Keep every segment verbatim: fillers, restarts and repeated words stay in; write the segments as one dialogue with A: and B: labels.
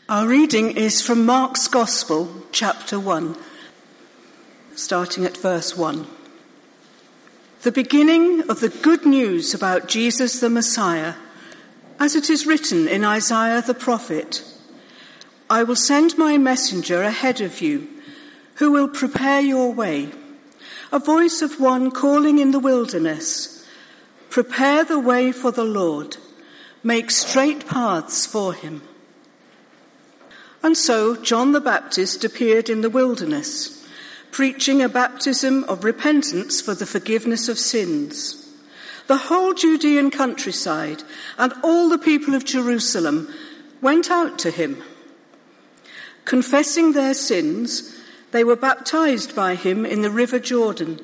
A: Our reading is from Mark's Gospel, chapter one, starting at verse one. The beginning of the good news about Jesus the Messiah, as it is written in Isaiah the prophet, "I will send my messenger ahead of you, who will prepare your way, a voice of one calling in the wilderness, prepare the way for the Lord, make straight paths for him." And so John the Baptist appeared in the wilderness, preaching a baptism of repentance for the forgiveness of sins. The whole Judean countryside and all the people of Jerusalem went out to him. Confessing their sins, they were baptized by him in the river Jordan.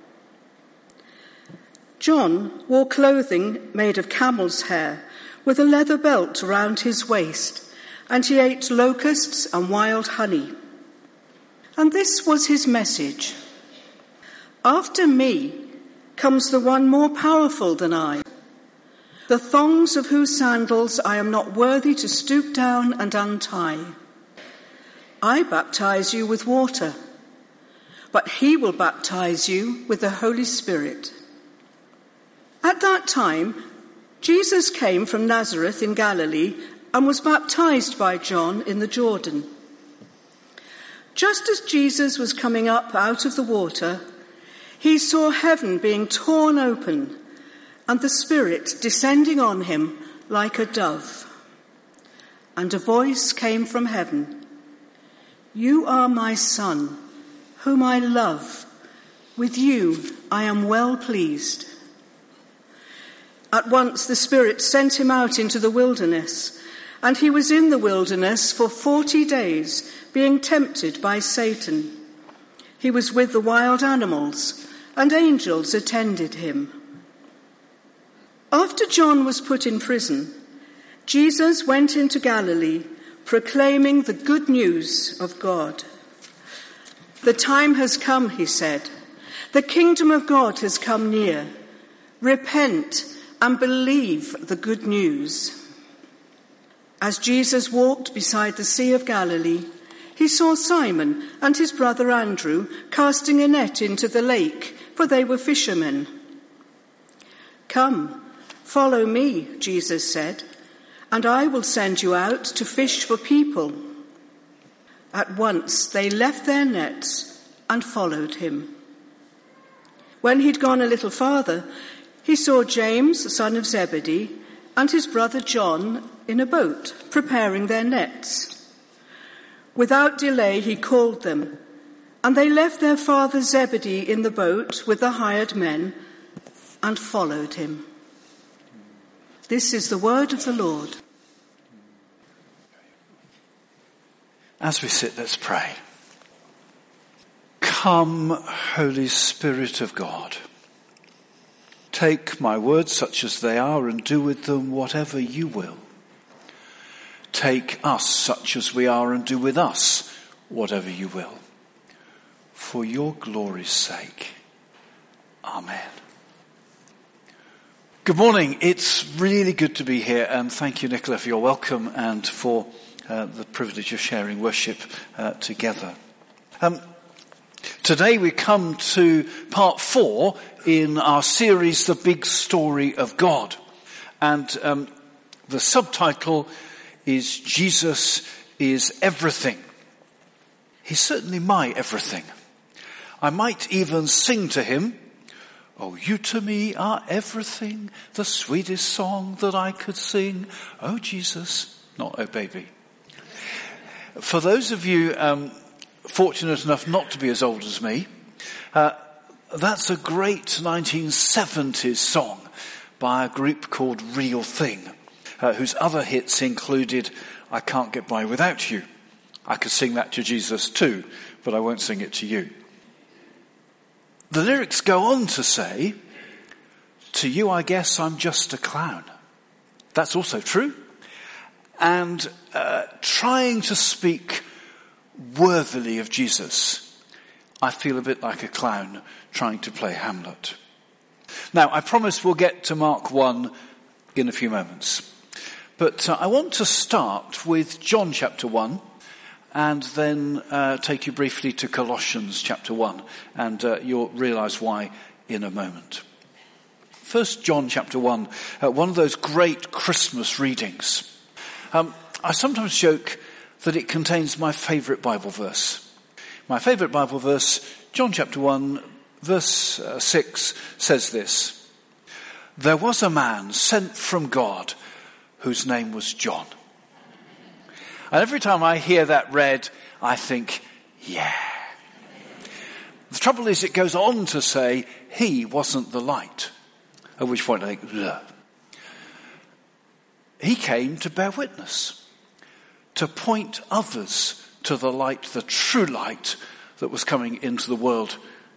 A: John wore clothing made of camel's hair with a leather belt around his waist, and he ate locusts and wild honey. And this was his message: "After me comes the one more powerful than I, the thongs of whose sandals I am not worthy to stoop down and untie. I baptize you with water, but he will baptize you with the Holy Spirit." At that time, Jesus came from Nazareth in Galilee and was baptized by John in the Jordan. Just as Jesus was coming up out of the water, he saw heaven being torn open and the Spirit descending on him like a dove. And a voice came from heaven, "You are my Son, whom I love. With you I am well pleased." At once the Spirit sent him out into the wilderness, and he was in the wilderness for forty days, being tempted by Satan. He was with the wild animals, and angels attended him. After John was put in prison, Jesus went into Galilee, proclaiming the good news of God. "The time has come," he said. "The kingdom of God has come near. Repent and believe the good news." As Jesus walked beside the Sea of Galilee, he saw Simon and his brother Andrew casting a net into the lake, for they were fishermen. "Come, follow me," Jesus said, "and I will send you out to fish for people." At once they left their nets and followed him. When he'd gone a little farther, he saw James, son of Zebedee, and his brother John in a boat, preparing their nets. Without delay he called them, and they left their father Zebedee in the boat with the hired men and followed him. This is the word of the Lord.
B: As we sit, let's pray. Come, Holy Spirit of God. Take my words such as they are and do with them whatever you will. Take us such as we are and do with us whatever you will. For your glory's sake. Amen. Good morning. It's really good to be here, and thank you, Nicola, for your welcome and for uh, the privilege of sharing worship uh, together. Um, Today we come to part four in our series, The Big Story of God. And um, the subtitle is Jesus is Everything. He's certainly my everything. I might even sing to him, "Oh, you to me are everything, the sweetest song that I could sing. Oh, Jesus," not "Oh, baby." For those of you um, fortunate enough not to be as old as me, uh, that's a great nineteen seventies song by a group called Real Thing, uh, whose other hits included "I Can't Get By Without You." I could sing that to Jesus too, but I won't sing it to you. The lyrics go on to say, "To you I guess I'm just a clown." That's also true. And uh, trying to speak worthily of Jesus, I feel a bit like a clown trying to play Hamlet. Now, I promise we'll get to Mark one in a few moments. But uh, I want to start with John chapter one and then uh, take you briefly to Colossians chapter one, and uh, you'll realise why in a moment. First John chapter one, uh, one of those great Christmas readings. Um, I sometimes joke that it contains my favourite Bible verse. My favourite Bible verse, John chapter one, verse uh, six, says this: "There was a man sent from God whose name was John." And every time I hear that read, I think, yeah. The trouble is, it goes on to say, he wasn't the light. At which point I think, ugh. He came to bear witness, to point others to the light, the true light that was coming into the world,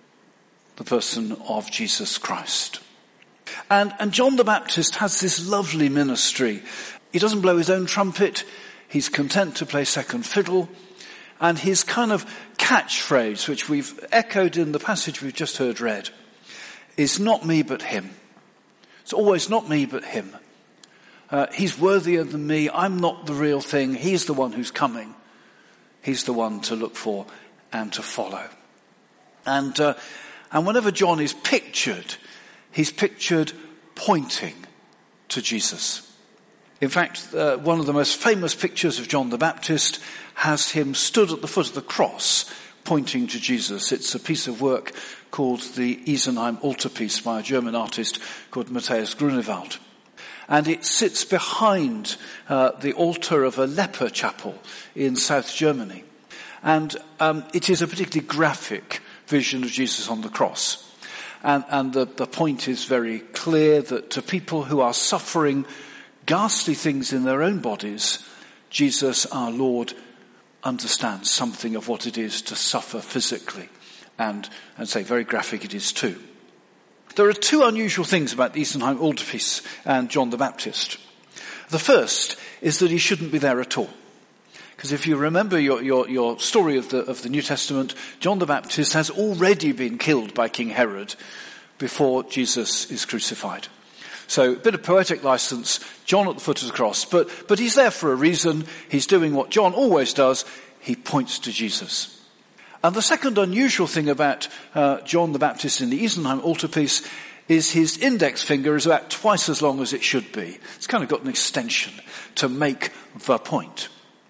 B: the person of Jesus Christ. And, and John the Baptist has this lovely ministry. He doesn't blow his own trumpet. He's content to play second fiddle. And his kind of catchphrase, which we've echoed in the passage we've just heard read, is not me but him. It's always not me but him. Uh, he's worthier than me. I'm not the real thing. He's the one who's coming. He's the one to look for and to follow. And, uh, and whenever John is pictured, he's pictured pointing to Jesus. In fact, uh, one of the most famous pictures of John the Baptist has him stood at the foot of the cross pointing to Jesus. It's a piece of work called the Isenheim Altarpiece by a German artist called Matthias Grunewald. And it sits behind uh, the altar of a leper chapel in South Germany. And um, it is a particularly graphic vision of Jesus on the cross. And, and the, the point is very clear that to people who are suffering ghastly things in their own bodies, Jesus, our Lord, understands something of what it is to suffer physically. And, and say, very graphic it is too. There are two unusual things about the Isenheim Altarpiece and John the Baptist. The first is that he shouldn't be there at all. Because if you remember your, your, your story of the, of the New Testament, John the Baptist has already been killed by King Herod before Jesus is crucified. So a bit of poetic license, John at the foot of the cross, but, but he's there for a reason. He's doing what John always does. He points to Jesus. And the second unusual thing about uh, John the Baptist in the Isenheim Altarpiece is his index finger is about twice as long as it should be. It's kind of got an extension to make the point.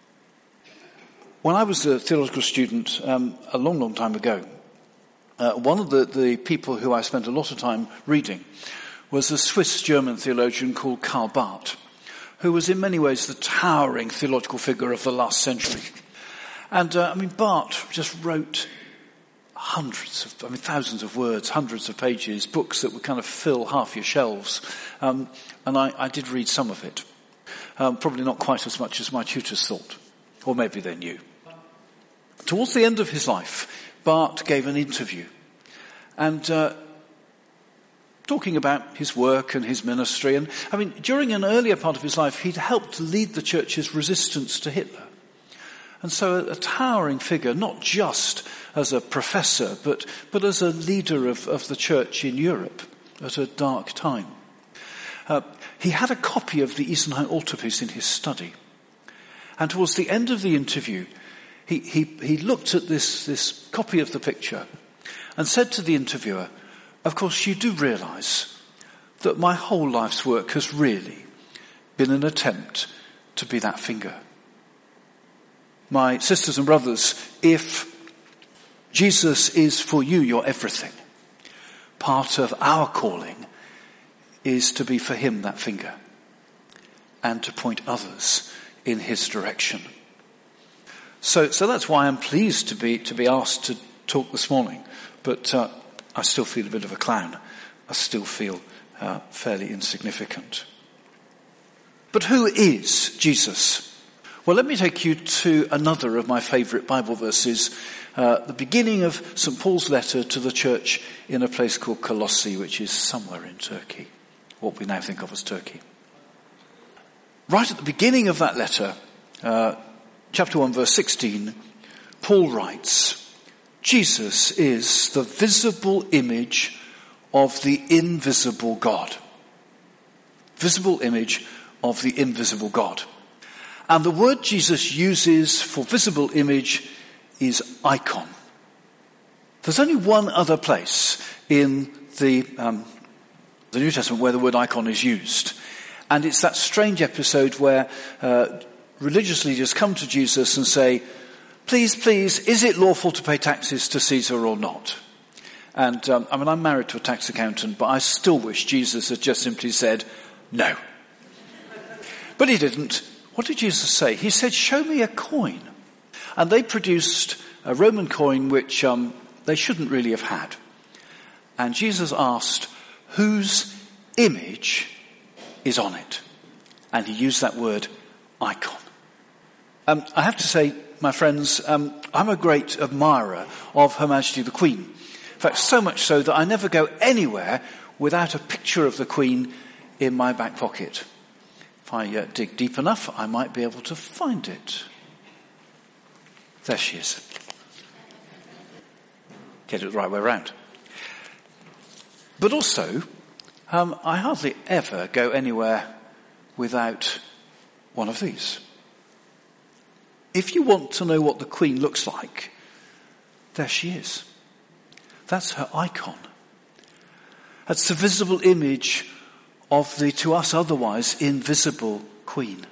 B: When I was a theological student um, a long, long time ago, uh, one of the, the people who I spent a lot of time reading was a Swiss-German theologian called Karl Barth, who was in many ways the towering theological figure of the last century. And, uh, I mean, Barth just wrote hundreds of, I mean, thousands of words, hundreds of pages, books that would kind of fill half your shelves. Um, and I, I did read some of it. Um, probably not quite as much as my tutors thought. Or maybe they knew. Towards the end of his life, Barth gave an interview. And, uh, talking about his work and his ministry. And, I mean, during an earlier part of his life, he'd helped lead the church's resistance to Hitler. And so a, a towering figure, not just as a professor, but, but as a leader of, of the church in Europe at a dark time. Uh, he had a copy of the Isenheim Altarpiece in his study. And towards the end of the interview, he, he, he looked at this, this copy of the picture and said to the interviewer, "Of course, you do realise that my whole life's work has really been an attempt to be that finger. My sisters and brothers, if Jesus is for you your everything, part of our calling is to be for him that finger and to point others in his direction." So, so that's why I'm pleased to be, to be asked to talk this morning. But, uh, I still feel a bit of a clown. I still feel uh, fairly insignificant. But who is Jesus? Well, let me take you to another of my favourite Bible verses, uh, the beginning of Saint Paul's letter to the church in a place called Colossae, which is somewhere in Turkey, what we now think of as Turkey. Right at the beginning of that letter, uh, chapter one, verse sixteen, Paul writes, "Jesus is the visible image of the invisible God." Visible image of the invisible God. And the word Jesus uses for visible image is icon. There's only one other place in the, um, the New Testament where the word icon is used. And it's that strange episode where uh, religious leaders come to Jesus and say, please, please, is it lawful to pay taxes to Caesar or not? And um, I mean, I'm married to a tax accountant, but I still wish Jesus had just simply said, no. But he didn't. What did Jesus say? He said, show me a coin. And they produced a Roman coin which um, they shouldn't really have had. And Jesus asked, whose image is on it? And he used that word, icon. Um, I have to say, my friends, um, I'm a great admirer of Her Majesty the Queen. In fact, so much so that I never go anywhere without a picture of the Queen in my back pocket. If I uh, dig deep enough, I might be able to find it. There she is. Get it the right way around. But also, um, I hardly ever go anywhere without one of these. If you want to know what the Queen looks like, there she is. That's her icon. That's the visible image of the, to us otherwise, invisible Queen.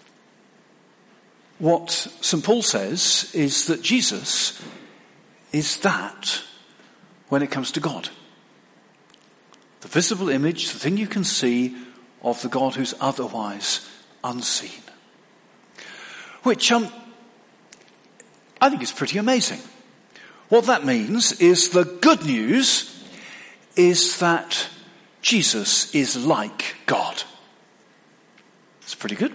B: What Saint Paul says is that Jesus is that when it comes to God. The visible image, the thing you can see of the God who's otherwise unseen. Which um, I think is pretty amazing. What that means is the good news is that Jesus is like God. It's pretty good.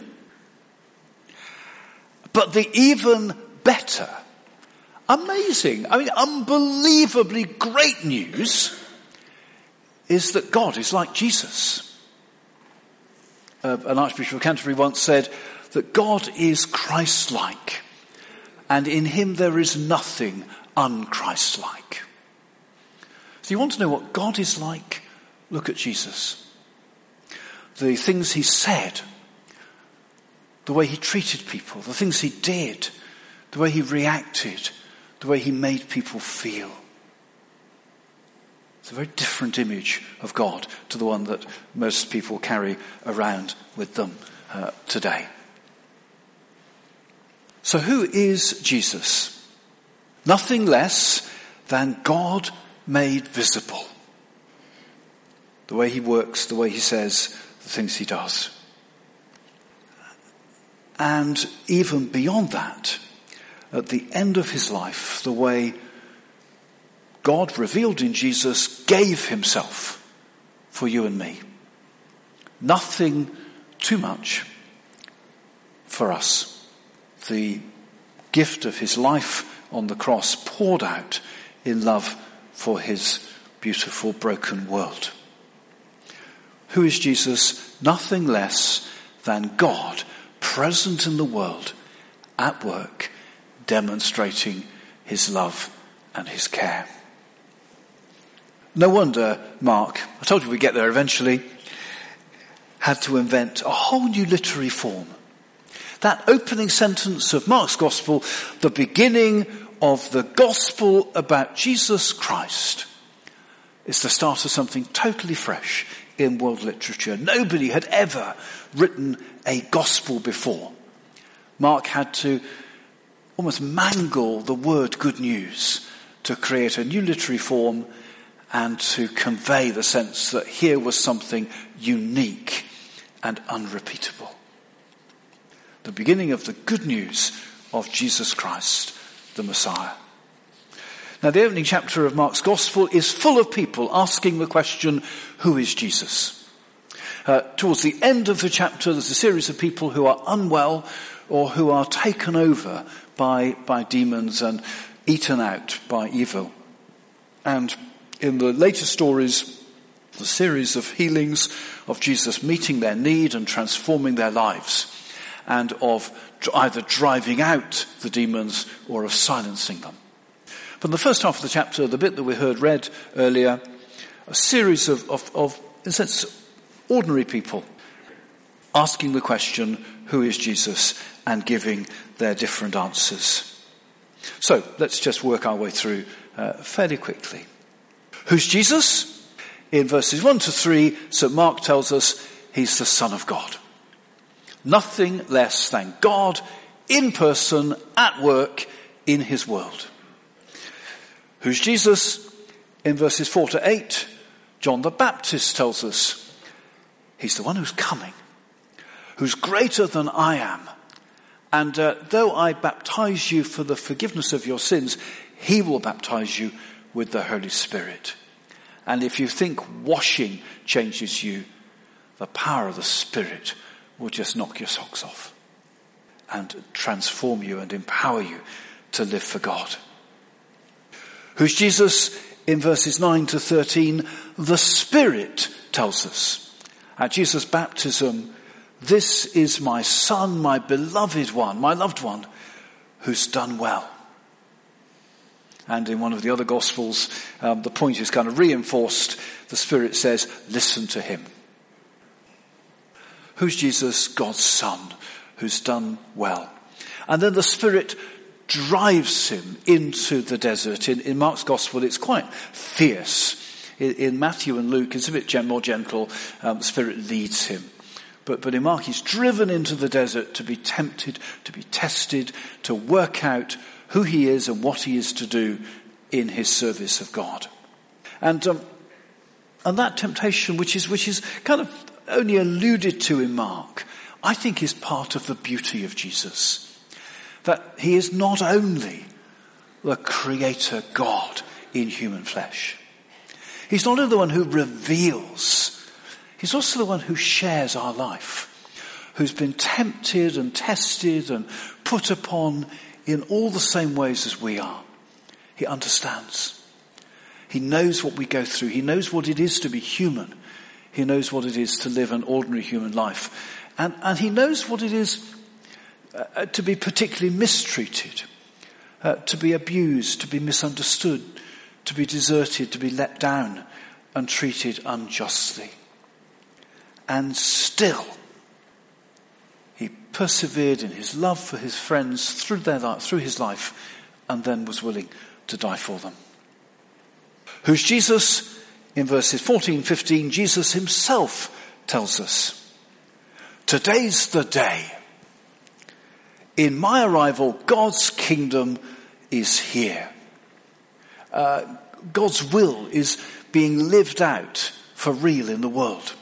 B: But the even better, amazing, I mean unbelievably great news is that God is like Jesus. Uh, an Archbishop of Canterbury once said that God is Christ-like, and in him there is nothing un-Christ-like. So you want to know what God is like? Look at Jesus. The things he said, the way he treated people, the things he did, the way he reacted, the way he made people feel. It's a very different image of God to the one that most people carry around with them uh, today. So who is Jesus? Nothing less than God made visible. The way he works, the way he says, the things he does. And even beyond that, at the end of his life, the way God revealed in Jesus gave himself for you and me. Nothing too much for us. The gift of his life on the cross poured out in love for his beautiful broken world. Who is Jesus? Nothing less than God present in the world, at work, demonstrating his love and his care. No wonder Mark, I told you we'd get there eventually, had to invent a whole new literary form. That opening sentence of Mark's Gospel, the beginning of the Gospel about Jesus Christ, is the start of something totally fresh in world literature. Nobody had ever written a Gospel before. Mark had to almost mangle the word good news to create a new literary form and to convey the sense that here was something unique and unrepeatable. The beginning of the good news of Jesus Christ, the Messiah. Now, the opening chapter of Mark's Gospel is full of people asking the question, who is Jesus? Uh, towards the end of the chapter, there's a series of people who are unwell or who are taken over by, by demons and eaten out by evil. And in the later stories, the series of healings of Jesus meeting their need and transforming their lives, and of either driving out the demons or of silencing them. But in the first half of the chapter, the bit that we heard read earlier, a series of, of, of in a sense, ordinary people asking the question, who is Jesus, and giving their different answers. So let's just work our way through uh, fairly quickly. Who's Jesus? In verses one to three, Saint Mark tells us he's the Son of God. Nothing less than God in person, at work, in his world. Who's Jesus? In verses four to eight, John the Baptist tells us he's the one who's coming, who's greater than I am. And uh, though I baptize you for the forgiveness of your sins, he will baptize you with the Holy Spirit. And if you think washing changes you, the power of the Spirit will just knock your socks off and transform you and empower you to live for God. Who's Jesus? In verses nine to thirteen, the Spirit tells us at Jesus' baptism, this is my Son, my beloved one, my loved one, who's done well. And in one of the other Gospels, um, the point is kind of reinforced. The Spirit says, listen to him. Who's Jesus? God's Son, who's done well. And then the Spirit drives him into the desert. In, in Mark's Gospel, it's quite fierce. In, in Matthew and Luke, it's a bit gen- more gentle. Um, the Spirit leads him. But, but in Mark, he's driven into the desert to be tempted, to be tested, to work out who he is and what he is to do in his service of God. And um, and that temptation, which is which is kind of only alluded to in Mark, I think is part of the beauty of Jesus. That he is not only the creator God in human flesh. He's not only the one who reveals, he's also the one who shares our life, who's been tempted and tested and put upon in all the same ways as we are. He understands. He knows what we go through. He knows what it is to be human. He knows what it is to live an ordinary human life. And, and he knows what it is uh, to be particularly mistreated, uh, to be abused, to be misunderstood, to be deserted, to be let down and treated unjustly. And still, he persevered in his love for his friends through their life, through his life, and then was willing to die for them. Who's Jesus? In verses fourteen, fifteen, Jesus himself tells us, today's the day. In my arrival, God's kingdom is here. Uh, God's will is being lived out for real in the world.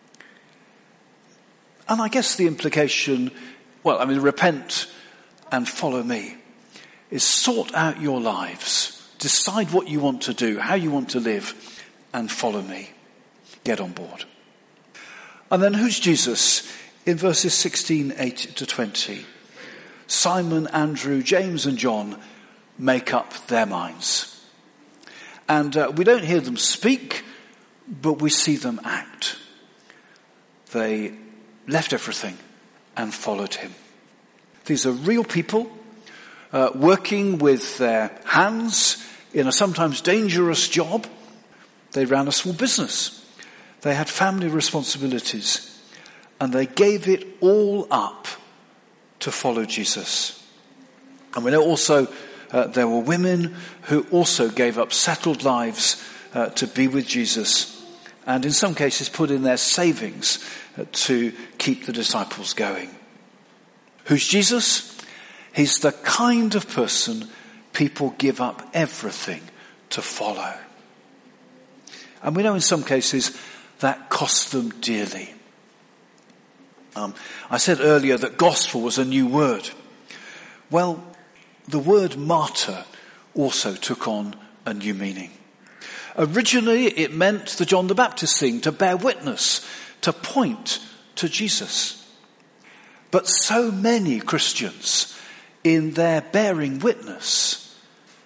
B: And I guess the implication, well, I mean, repent and follow me, is sort out your lives. Decide what you want to do, how you want to live, and follow me. Get on board. And then who's Jesus? In verses sixteen, eight to twenty. Simon, Andrew, James and John make up their minds. And uh, we don't hear them speak, but we see them act. They left everything and followed him. These are real people uh, working with their hands in a sometimes dangerous job. They ran a small business. They had family responsibilities, and they gave it all up to follow Jesus. And we know also uh, there were women who also gave up settled lives uh, to be with Jesus, and in some cases put in their savings to keep the disciples going. Who's Jesus? He's the kind of person people give up everything to follow. And we know in some cases that costs them dearly. Um, I said earlier that gospel was a new word. Well, the word martyr also took on a new meaning. Originally, it meant the John the Baptist thing, to bear witness, to point to Jesus. But so many Christians, in their bearing witness,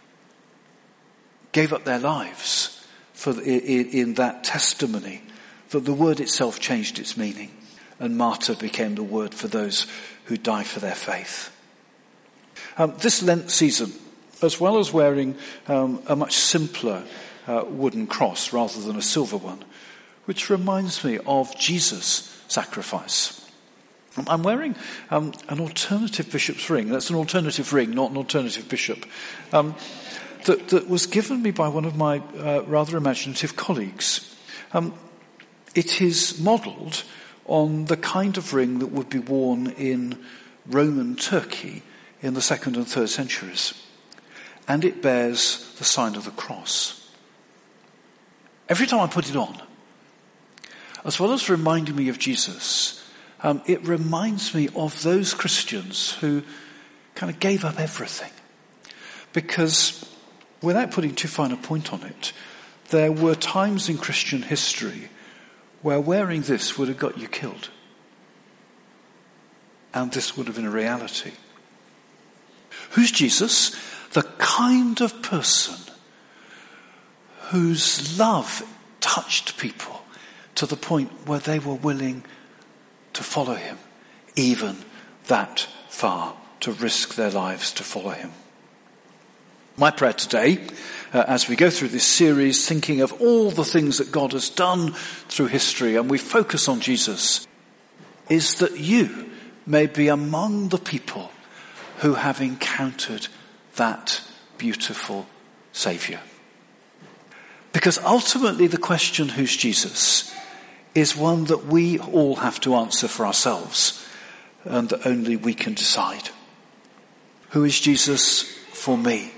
B: gave up their lives for in, in that testimony, that the word itself changed its meaning, and martyr became the word for those who die for their faith. Um, this Lent season, as well as wearing um, a much simpler uh, wooden cross rather than a silver one, which reminds me of Jesus' sacrifice. I'm wearing um, an alternative bishop's ring. That's an alternative ring, not an alternative bishop, um, that, that was given me by one of my uh, rather imaginative colleagues. Um, it is modelled on the kind of ring that would be worn in Roman Turkey in the second and third centuries. And it bears the sign of the cross. Every time I put it on, as well as reminding me of Jesus, um, it reminds me of those Christians who kind of gave up everything. Because, without putting too fine a point on it, there were times in Christian history where wearing this would have got you killed. And this would have been a reality. Who's Jesus? The kind of person whose love touched people to the point where they were willing to follow him, even that far, to risk their lives to follow him. My prayer today, uh, as we go through this series, thinking of all the things that God has done through history, and we focus on Jesus, is that you may be among the people who have encountered that beautiful Saviour. Because ultimately the question, who's Jesus, is one that we all have to answer for ourselves, and that only we can decide. Who is Jesus for me?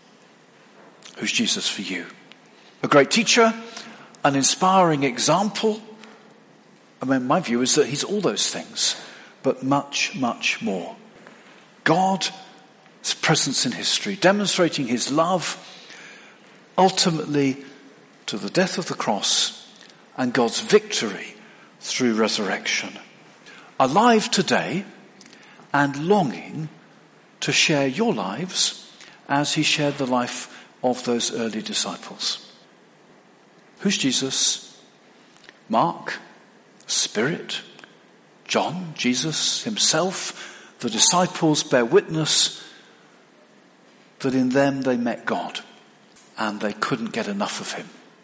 B: Who's Jesus for you? A great teacher, an inspiring example. I mean, my view is that he's all those things, but much, much more. God's presence in history, demonstrating his love, ultimately to the death of the cross, and God's victory through resurrection. Alive today and longing to share your lives as he shared the life of those early disciples. Who's Jesus? Mark, Spirit, John, Jesus himself, the disciples bear witness that in them they met God and they couldn't get enough of him.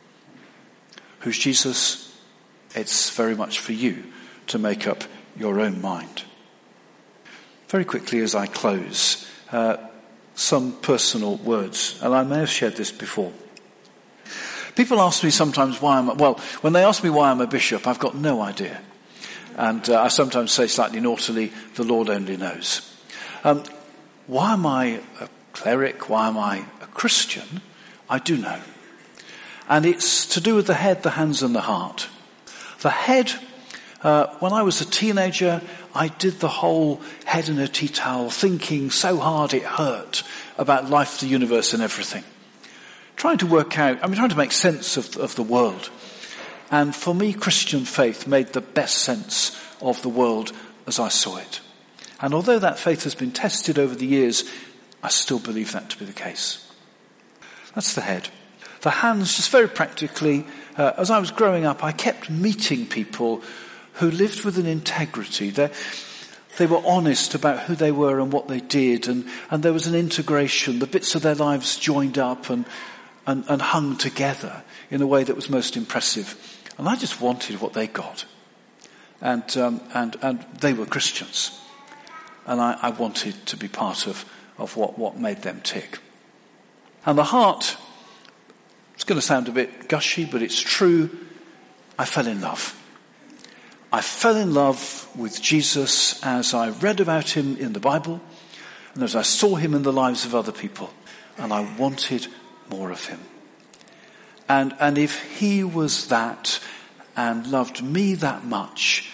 B: Who's Jesus? It's very much for you to make up your own mind. Very quickly as I close, uh, some personal words, and I may have shared this before. People ask me sometimes why I'm, well, when they ask me why I'm a bishop, I've got no idea. And uh, I sometimes say slightly naughtily, the Lord only knows. Um, why am I a cleric? Why am I a Christian? I do know. And it's to do with the head, the hands and the heart. The head, uh, when I was a teenager, I did the whole head in a tea towel, thinking so hard it hurt about life, the universe and everything. Trying to work out, I mean, trying to make sense of, of the world. And for me, Christian faith made the best sense of the world as I saw it. And although that faith has been tested over the years, I still believe that to be the case. That's the head. The hands, just very practically, uh, as I was growing up, I kept meeting people who lived with an integrity. They, they were honest about who they were and what they did, and, and there was an integration. The bits of their lives joined up and, and, and hung together in a way that was most impressive. And I just wanted what they got. And um, and and they were Christians. And I, I wanted to be part of, of what, what made them tick. And the heart, it's going to sound a bit gushy, but it's true. I fell in love. I fell in love with Jesus as I read about him in the Bible and as I saw him in the lives of other people. And I wanted more of him. And, and if he was that and loved me that much,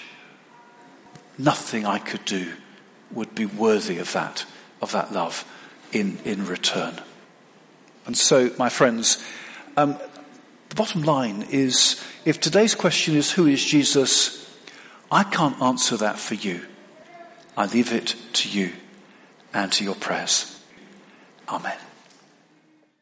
B: nothing I could do would be worthy of that, of that love in, in return. And so, my friends, um, the bottom line is, if today's question is, who is Jesus? I can't answer that for you. I leave it to you and to your prayers. Amen.